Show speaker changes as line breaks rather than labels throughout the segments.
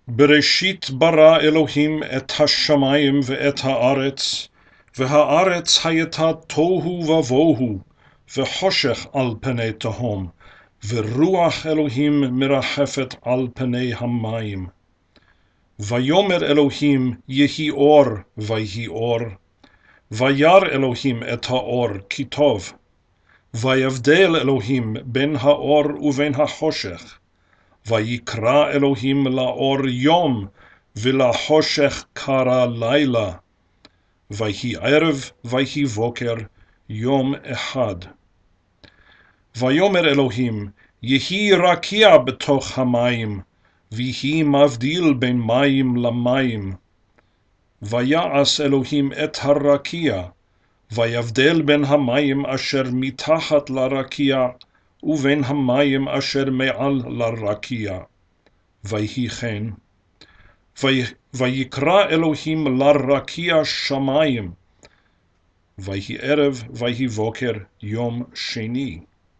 בראשית ברא אלוהים את השמים ואת הארץ, והארץ הייתה תוהו ובוהו, וחושך על פני תהום, ורוח אלוהים מרחפת על פני המים. ויאמר אלוהים יהי אור, ויהי אור. וירא אלוהים את האור כי טוב. ויבדל אלוהים בין האור ובין החושך. ויקרא אלוהים לאור יום, ולחושך קרא לילה. ויהי ערב, ויהי בוקר, יום אחד. ויאמר אלוהים, יהי רקיע בתוך המים, ויהי מבדיל בין מים למים. ויעש אלוהים את הרקיע, ויבדל בין המים אשר מתחת לרקיע, ובין המים אשר מעל לרקיע. ויהי כן. ויקרא אלוהים לרקיע שמים. ויהי ערב, ויהי בוקר, יום שני.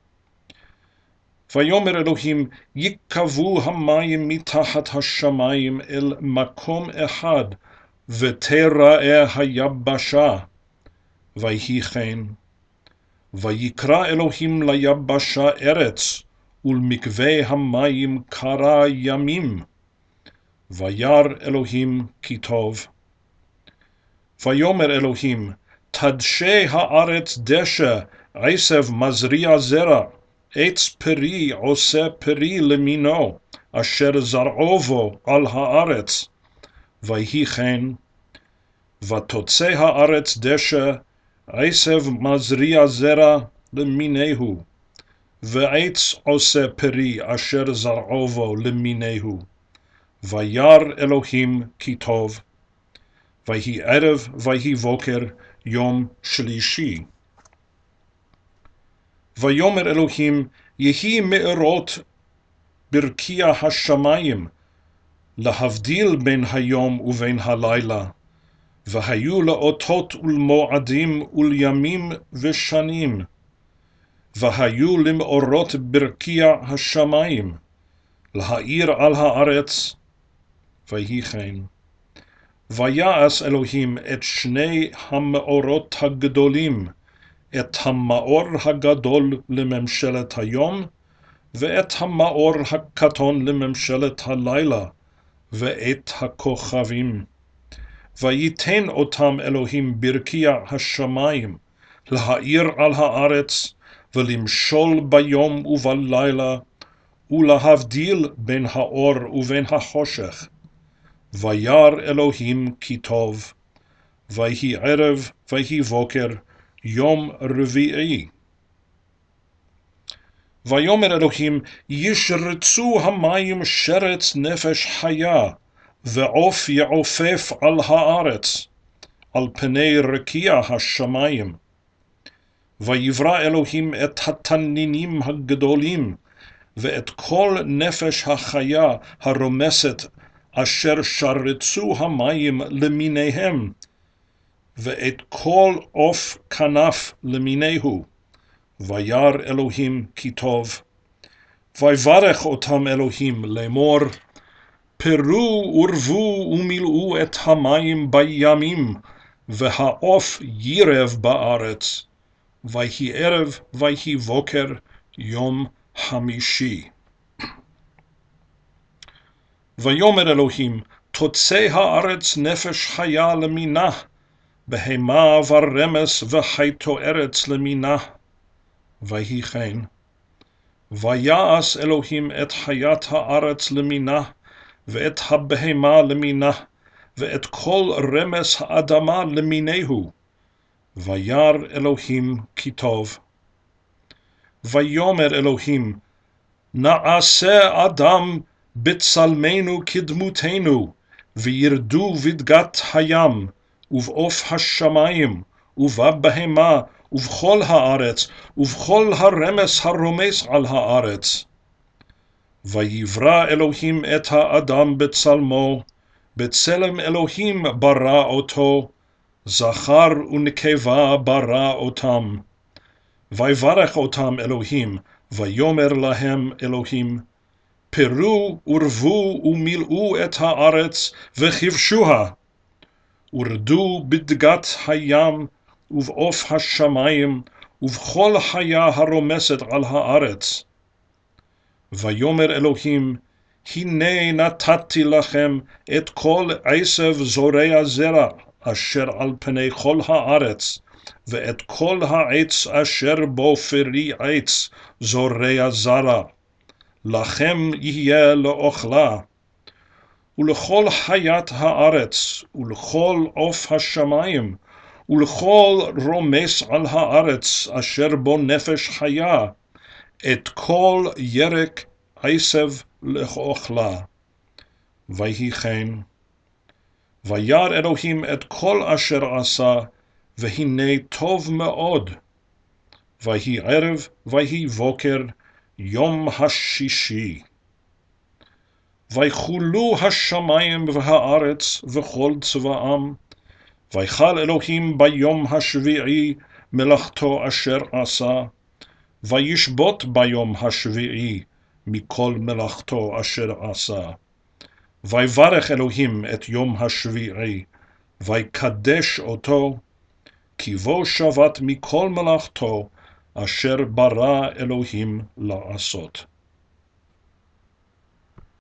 ויאמר אלוהים, יקבו המים מתחת השמים אל מקום אחד, ותראה היבשה. ויהי כן. ויקרא אלוהים ליבשה ארץ, ולמקווה המים קרא ימים. וירא אלוהים כי טוב. ויאמר אלוהים, תדשה הארץ דשא, עשב מזריע זרע, עץ פרי עושה פרי למינו, אשר זרעו בו על הארץ. ויהי כן. ותוצא הארץ דשא, עשב מזריע זרע למינהו, ועץ עושה פרי אשר זרעו בו למינהו. וירא אלוהים כי טוב. ויהי ערב, ויהי בוקר, יום שלישי. ויאמר אלוהים, יהי מאורות ברקיע השמים, להבדיל בין היום ובין הלילה. והיו לאותות ולמועדים ולימים ושנים. והיו למאורות ברקיע השמים, להאיר על הארץ. ויהי כן. ויעש אלוהים את שני המאורות הגדולים, את המאור הגדול לממשלת היום, ואת המאור הקטון לממשלת הלילה, ואת הכוכבים. ויתן אותם אלוהים ברקיע השמים, להאיר על הארץ, ולמשול ביום ובלילה, ולהבדיל בין האור ובין החושך. וירא אלוהים כי טוב. ויהי ערב, ויהי בוקר, יום רביעי. ויאמר אלוהים, ישרצו המים שרץ נפש חיה, ועוף יעופף על הארץ, על פני רקיע השמים. ויברא אלוהים את התנינים הגדולים, ואת כל נפש החיה הרומסת, אשר שרצו המים למיניהם, ואת כל עוף כנף למיניהו. וירא אלוהים כי טוב. ויברך אותם אלוהים לאמור, פרו ורבו ומילאו את המים בימים, והעוף יירב בארץ. ויהי ערב, ויהי בוקר, יום חמישי. ויאמר אלוהים, תוצא הארץ נפש חיה למינה, בהמה ורמס וחי ארץ למינה. ויהי כן. ויעש אלוהים את חיית הארץ למינה, ואת הבהמה למינה, ואת כל רמס האדמה למיניהו. וירא אלוהים כי טוב. ויאמר אלוהים, נעשה אדם בצלמנו כדמותנו, וירדו בדגת הים, ובעוף השמים, ובבהמה, ובכל הארץ, ובכל הרמס הרומס על הארץ. ויברא אלוהים את האדם בצלמו, בצלם אלוהים ברא אותו, זכר ונקבה ברא אותם. ויברך אותם אלוהים, ויאמר להם אלוהים, פרו ורבו ומילאו את הארץ וכבשוה, ורדו בדגת הים ובעוף השמיים ובכל חיה הרומסת על הארץ. ויאמר אלוהים, הנה נתתי לכם את כל עשב זורע זרע אשר על פני כל הארץ, ואת כל העץ אשר בו פרי עץ זורע זרע, לכם יהיה לאוכלה, ולכל חיית הארץ, ולכל עוף השמיים, ולכל רומס על הארץ אשר בו נפש חיה, את כל ירק עשב לאוכלה. ויהי כן. וירא אלוהים את כל אשר עשה, והנה טוב מאוד. ויהי ערב, ויהי בוקר, יום השישי. ויחולו השמיים והארץ וכל צבאם, ויחל אלוהים ביום השביעי מלאכתו אשר עשה, וישבות ביום השביעי מכל מלאכתו אשר עשה. ויברך אלוהים את יום השביעי, ויקדש אותו, כי בו שבת מכל מלאכתו אשר ברא אלוהים לעשות.